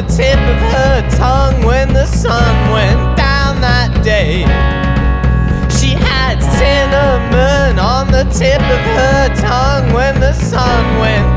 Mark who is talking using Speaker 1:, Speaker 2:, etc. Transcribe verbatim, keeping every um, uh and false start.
Speaker 1: the tip of her tongue when the sun went down that day. She had cinnamon on the tip of her tongue when the sun went